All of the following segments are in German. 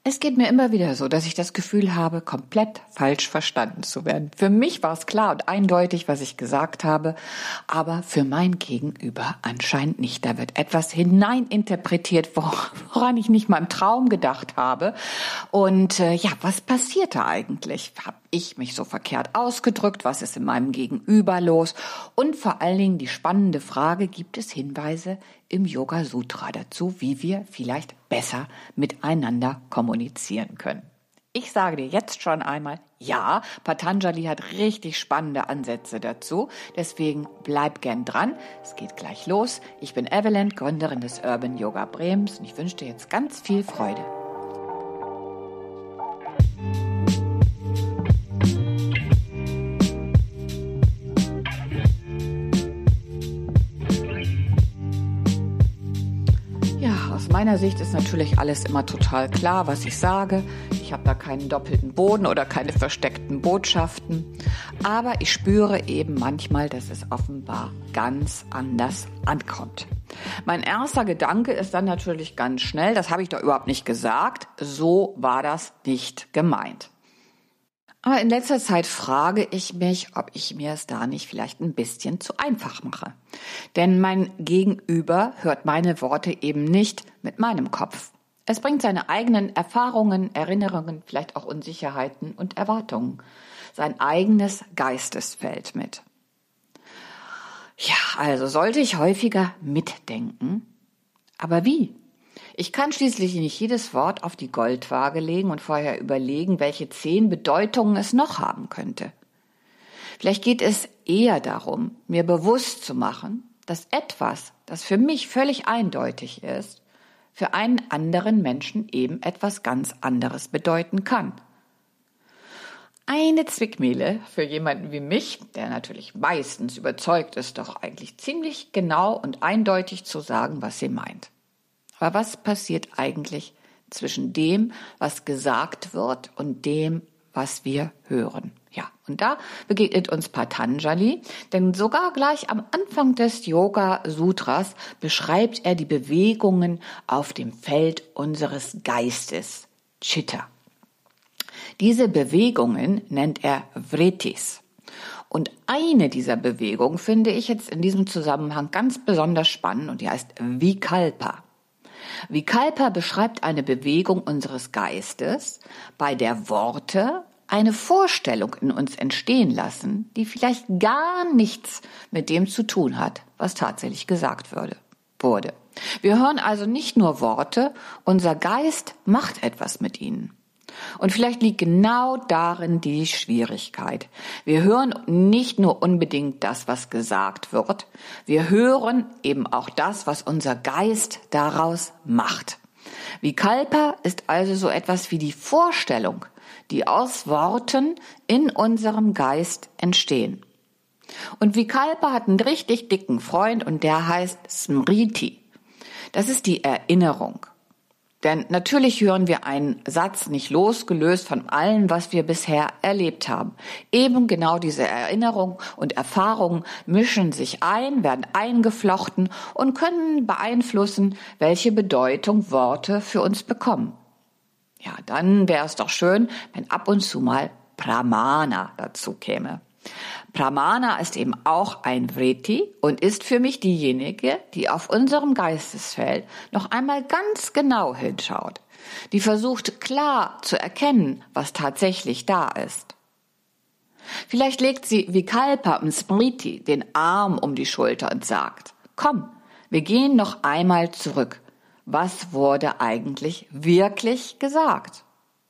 Es geht mir immer wieder so, dass ich das Gefühl habe, komplett falsch verstanden zu werden. Für mich war es klar und eindeutig, was ich gesagt habe, aber für mein Gegenüber anscheinend nicht. Da wird etwas hineininterpretiert, woran ich nicht mal im Traum gedacht habe. Und was passiert da eigentlich? Habe ich mich so verkehrt ausgedrückt? Was ist in meinem Gegenüber los? Und vor allen Dingen die spannende Frage, gibt es Hinweise im Yoga Sutra dazu, wie wir vielleicht besser miteinander kommunizieren können? Ich sage dir jetzt schon einmal, ja, Patanjali hat richtig spannende Ansätze dazu. Deswegen bleib gern dran. Es geht gleich los. Ich bin Evelyn, Gründerin des Urban Yoga Bremens und ich wünsche dir jetzt ganz viel Freude. Aus meiner Sicht ist natürlich alles immer total klar, was ich sage. Ich habe da keinen doppelten Boden oder keine versteckten Botschaften. Aber ich spüre eben manchmal, dass es offenbar ganz anders ankommt. Mein erster Gedanke ist dann natürlich ganz schnell, das habe ich doch überhaupt nicht gesagt, so war das nicht gemeint. Aber in letzter Zeit frage ich mich, ob ich mir es da nicht vielleicht ein bisschen zu einfach mache. Denn mein Gegenüber hört meine Worte eben nicht mit meinem Kopf. Es bringt seine eigenen Erfahrungen, Erinnerungen, vielleicht auch Unsicherheiten und Erwartungen, sein eigenes Geistesfeld mit. Ja, also sollte ich häufiger mitdenken. Aber wie? Ich kann schließlich nicht jedes Wort auf die Goldwaage legen und vorher überlegen, welche 10 Bedeutungen es noch haben könnte. Vielleicht geht es eher darum, mir bewusst zu machen, dass etwas, das für mich völlig eindeutig ist, für einen anderen Menschen eben etwas ganz anderes bedeuten kann. Eine Zwickmühle für jemanden wie mich, der natürlich meistens überzeugt ist, doch eigentlich ziemlich genau und eindeutig zu sagen, was sie meint. Aber was passiert eigentlich zwischen dem, was gesagt wird und dem, was wir hören? Ja, und da begegnet uns Patanjali, denn sogar gleich am Anfang des Yoga Sutras beschreibt er die Bewegungen auf dem Feld unseres Geistes, Chitta. Diese Bewegungen nennt er Vrittis. Und eine dieser Bewegungen finde ich jetzt in diesem Zusammenhang ganz besonders spannend und die heißt Vikalpa. Vikalpa beschreibt eine Bewegung unseres Geistes, bei der Worte eine Vorstellung in uns entstehen lassen, die vielleicht gar nichts mit dem zu tun hat, was tatsächlich gesagt wurde. Wir hören also nicht nur Worte, unser Geist macht etwas mit ihnen. Und vielleicht liegt genau darin die Schwierigkeit. Wir hören nicht nur unbedingt das, was gesagt wird, wir hören eben auch das, was unser Geist daraus macht. Vikalpa ist also so etwas wie die Vorstellung, die aus Worten in unserem Geist entstehen. Und Vikalpa hat einen richtig dicken Freund und der heißt Smriti. Das ist die Erinnerung. Denn natürlich hören wir einen Satz nicht losgelöst von allem, was wir bisher erlebt haben. Eben genau diese Erinnerung und Erfahrungen mischen sich ein, werden eingeflochten und können beeinflussen, welche Bedeutung Worte für uns bekommen. Ja, dann wäre es doch schön, wenn ab und zu mal Pramana dazu käme. Pramana ist eben auch ein Vritti und ist für mich diejenige, die auf unserem Geistesfeld noch einmal ganz genau hinschaut, die versucht klar zu erkennen, was tatsächlich da ist. Vielleicht legt sie Vikalpa und Smriti den Arm um die Schulter und sagt, komm, wir gehen noch einmal zurück. Was wurde eigentlich wirklich gesagt?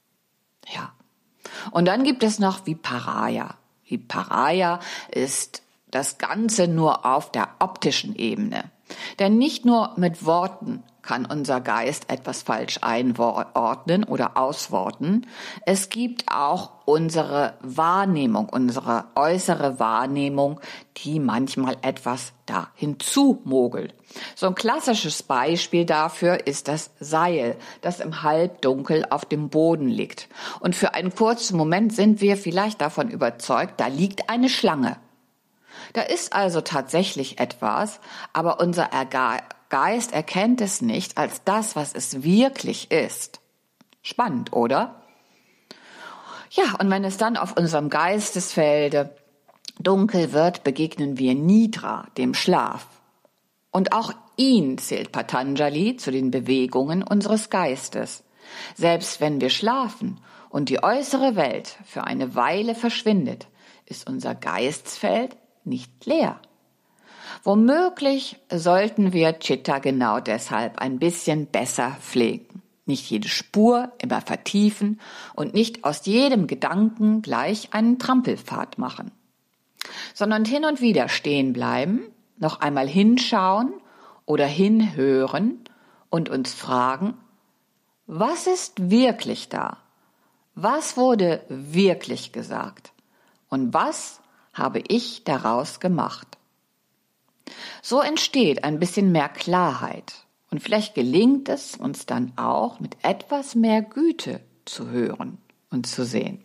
Ja. Und dann gibt es noch Viparaya. Viparaya ist das Ganze nur auf der optischen Ebene. Denn nicht nur mit Worten kann unser Geist etwas falsch einordnen oder ausworten. Es gibt auch unsere Wahrnehmung, unsere äußere Wahrnehmung, die manchmal etwas da hinzumogelt. So ein klassisches Beispiel dafür ist das Seil, das im Halbdunkel auf dem Boden liegt. Und für einen kurzen Moment sind wir vielleicht davon überzeugt, da liegt eine Schlange. Da ist also tatsächlich etwas, aber unser Geist erkennt es nicht als das, was es wirklich ist. Spannend, oder? Ja, und wenn es dann auf unserem Geistesfelde dunkel wird, begegnen wir Nidra, dem Schlaf. Und auch ihn zählt Patanjali zu den Bewegungen unseres Geistes. Selbst wenn wir schlafen und die äußere Welt für eine Weile verschwindet, ist unser Geistesfeld nicht leer. Womöglich sollten wir Chitta genau deshalb ein bisschen besser pflegen. Nicht jede Spur immer vertiefen und nicht aus jedem Gedanken gleich einen Trampelpfad machen, sondern hin und wieder stehen bleiben, noch einmal hinschauen oder hinhören und uns fragen, was ist wirklich da? Was wurde wirklich gesagt? Und was habe ich daraus gemacht? So entsteht ein bisschen mehr Klarheit und vielleicht gelingt es uns dann auch mit etwas mehr Güte zu hören und zu sehen.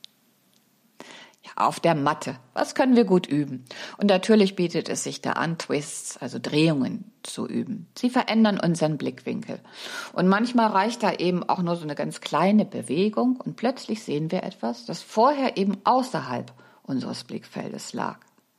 Ja, auf der Matte, was können wir gut üben? Und natürlich bietet es sich da an, Twists, also Drehungen zu üben. Sie verändern unseren Blickwinkel. Und manchmal reicht da eben auch nur so eine ganz kleine Bewegung und plötzlich sehen wir etwas, das vorher eben außerhalb unseres Blickfeldes lag.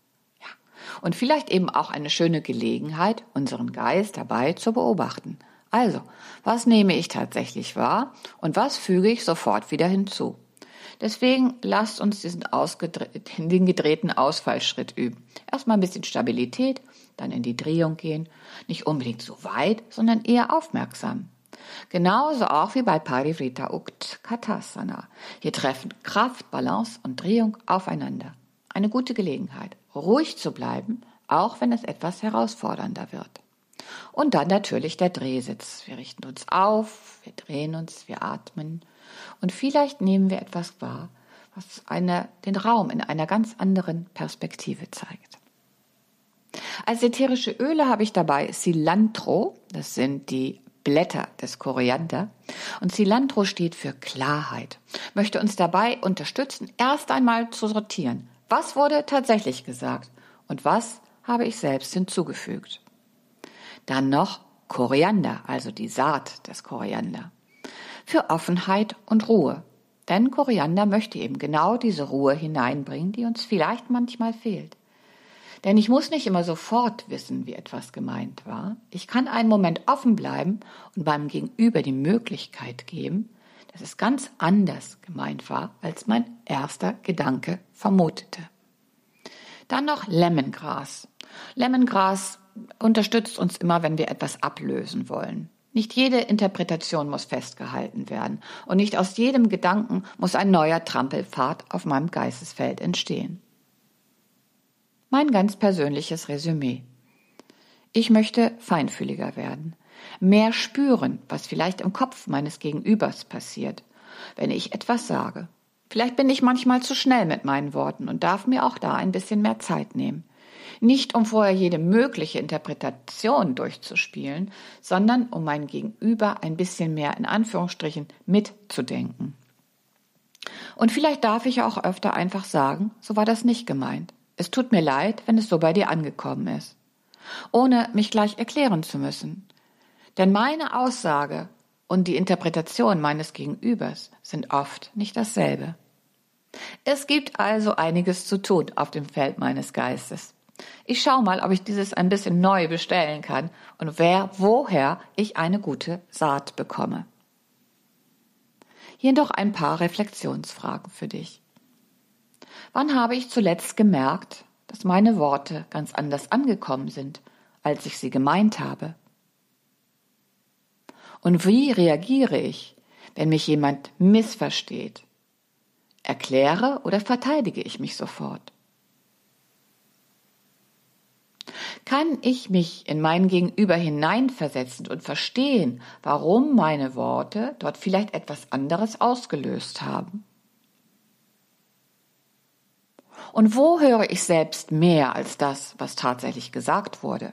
Und vielleicht eben auch eine schöne Gelegenheit, unseren Geist dabei zu beobachten. Also, was nehme ich tatsächlich wahr und was füge ich sofort wieder hinzu? Deswegen lasst uns den gedrehten Ausfallschritt üben. Erstmal ein bisschen Stabilität, dann in die Drehung gehen. Nicht unbedingt so weit, sondern eher aufmerksam. Genauso auch wie bei Parivrtta Utkatasana. Hier treffen Kraft, Balance und Drehung aufeinander. Eine gute Gelegenheit, ruhig zu bleiben, auch wenn es etwas herausfordernder wird. Und dann natürlich der Drehsitz. Wir richten uns auf, wir drehen uns, wir atmen und vielleicht nehmen wir etwas wahr, was den Raum in einer ganz anderen Perspektive zeigt. Als ätherische Öle habe ich dabei Cilantro, das sind die Blätter des Koriander. Und Cilantro steht für Klarheit, möchte uns dabei unterstützen, erst einmal zu sortieren. Was wurde tatsächlich gesagt und was habe ich selbst hinzugefügt? Dann noch Koriander, also die Saat des Koriander. Für Offenheit und Ruhe. Denn Koriander möchte eben genau diese Ruhe hineinbringen, die uns vielleicht manchmal fehlt. Denn ich muss nicht immer sofort wissen, wie etwas gemeint war. Ich kann einen Moment offen bleiben und meinem Gegenüber die Möglichkeit geben, dass es ganz anders gemeint war, als mein erster Gedanke vermutete. Dann noch Lemongras. Lemongras unterstützt uns immer, wenn wir etwas ablösen wollen. Nicht jede Interpretation muss festgehalten werden und nicht aus jedem Gedanken muss ein neuer Trampelpfad auf meinem Geistesfeld entstehen. Mein ganz persönliches Resümee. Ich möchte feinfühliger werden, mehr spüren, was vielleicht im Kopf meines Gegenübers passiert, wenn ich etwas sage. Vielleicht bin ich manchmal zu schnell mit meinen Worten und darf mir auch da ein bisschen mehr Zeit nehmen. Nicht um vorher jede mögliche Interpretation durchzuspielen, sondern um mein Gegenüber ein bisschen mehr in Anführungsstrichen mitzudenken. Und vielleicht darf ich auch öfter einfach sagen, so war das nicht gemeint. Es tut mir leid, wenn es so bei dir angekommen ist. Ohne mich gleich erklären zu müssen. Denn meine Aussage und die Interpretation meines Gegenübers sind oft nicht dasselbe. Es gibt also einiges zu tun auf dem Feld meines Geistes. Ich schaue mal, ob ich dieses ein bisschen neu bestellen kann und woher ich eine gute Saat bekomme. Hier noch ein paar Reflexionsfragen für dich. Wann habe ich zuletzt gemerkt, dass meine Worte ganz anders angekommen sind, als ich sie gemeint habe? Und wie reagiere ich, wenn mich jemand missversteht? Erkläre oder verteidige ich mich sofort? Kann ich mich in mein Gegenüber hineinversetzen und verstehen, warum meine Worte dort vielleicht etwas anderes ausgelöst haben? Und wo höre ich selbst mehr als das, was tatsächlich gesagt wurde?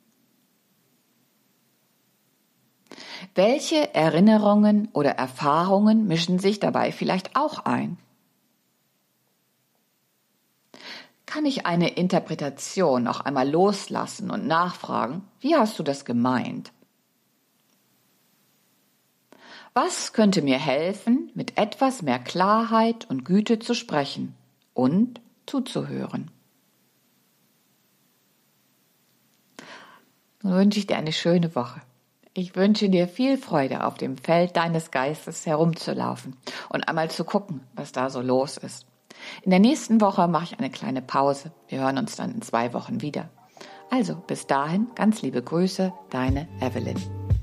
Welche Erinnerungen oder Erfahrungen mischen sich dabei vielleicht auch ein? Kann ich eine Interpretation noch einmal loslassen und nachfragen, wie hast du das gemeint? Was könnte mir helfen, mit etwas mehr Klarheit und Güte zu sprechen und zuzuhören? Nun wünsche ich dir eine schöne Woche. Ich wünsche dir viel Freude, auf dem Feld deines Geistes herumzulaufen und einmal zu gucken, was da so los ist. In der nächsten Woche mache ich eine kleine Pause. Wir hören uns dann in 2 Wochen wieder. Also bis dahin, ganz liebe Grüße, deine Evelyn.